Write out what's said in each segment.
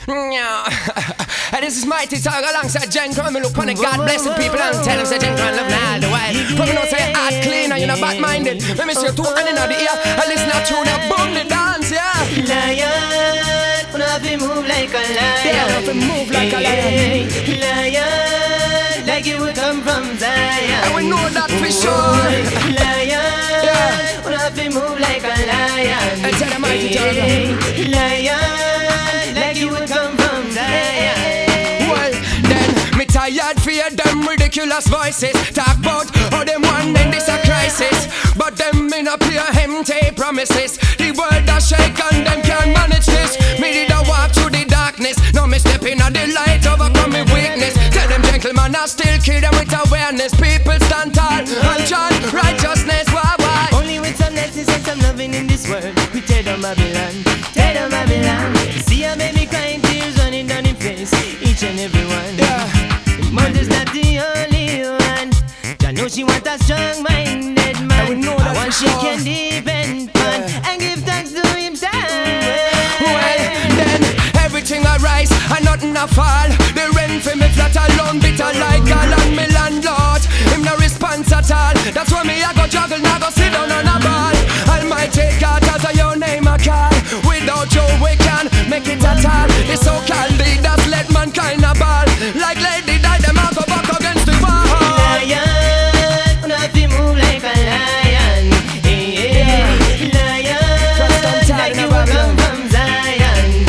Yeah. And this is Mighty Talk alongside Gen Crown. Me look on the God bless the people and tell them say Gen Crown love me all the while. From me know say heart clean and you know bad-minded. Let me see you two hand in the ear and listen to the boom the dance, yeah. Lion, wanna have to move like a lion. Yeah, have to move like a lion. Lion, like you would come from Zion. And we know that for sure. Lion, yeah. Wanna have to move like a lion. And tell them Mighty Talk. Lion, like you would come from Zion. Well, then me tired for them ridiculous voices. Talk about how them one in this a crisis, but them in a pure empty promises. The world a shake and them can't manage this. Me did a walk through the darkness. Now me step in at the light, overcome me weakness. Tell them gentlemen I still kill them with awareness. People stand tall and chant righteousness. Why? Only with some lessons and some loving in this world. We tear down Babylon, tear down Babylon. See a baby crying, tears running down in face. Each and every one. Yeah. Mother's not the only one. I know she want a strong-minded man. I want she can depend on and give thanks to himself. Well, then everything I rise and nothing I fall. The rent for me flat alone, bitter like a land, me landlord. Him no response at all. That's why me I go juggle, now go sit down on a ball. Almighty God, as a your name I call. Without you we can't make it at all. The so-called leaders let mankind a ball. Like Lady Di, them a go back against the wall. Lion, wanna have to move like a lion. Hey, lion, like you will come from Zion.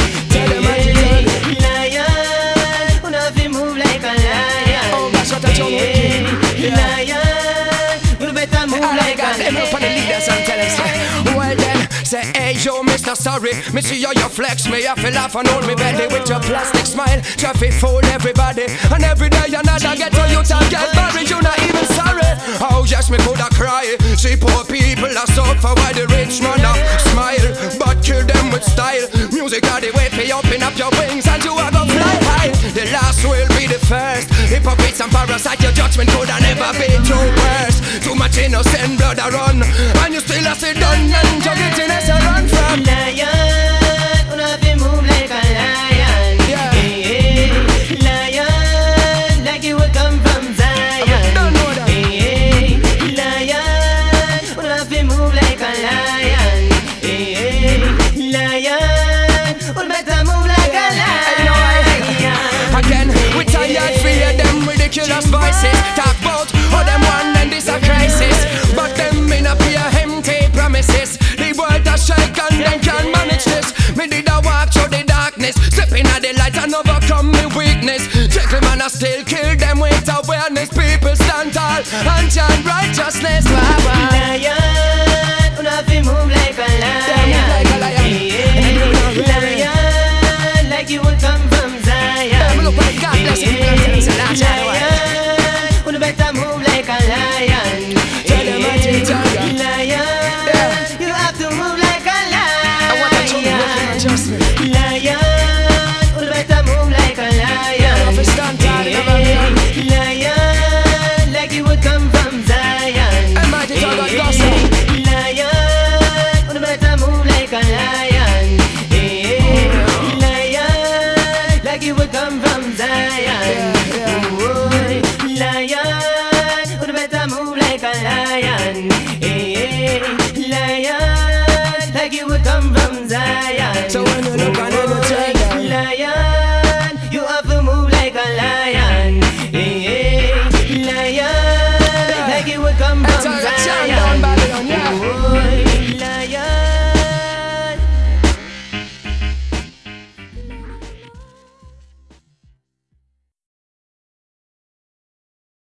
Lion, wanna have to move like a lion. Oh gosh, what a jungle king. Lion, you better move like a lion. Look for the leaders and tell them. Well then, say hey yo Mr. Sorry. Me see how you flex me, I feel laugh and hold me belly with your plastic smile. Traffic fool everybody, and every day another get to you to get married. You not even sorry. Oh yes, me coulda cry. See poor people are suffer while the rich man a smile, but kill them with style. Music are the way for you open up your wings and you are gonna fly high. The last will be the first. Hypocrites and parasites, your judgment coulda never be too worse. Too much innocent blood a run, and you still a sit down and your guiltiness a run from. Lion, wanna have to move like a lion. Yeah. Hey, lion, like you would come from Zion. Don't know that. Hey, lion, wanna have to move like a lion. Hey, lion, would better move like a lion. Again, we tired for hear them ridiculous voices. Talk about how them one and this a crisis, but them in a pure empty promises. The world a shake and them can't manage this. Me did a walk through the darkness, stepping at the light and overcome me weakness. Gentlemen I still kill them with awareness. People stand tall and chant righteousness.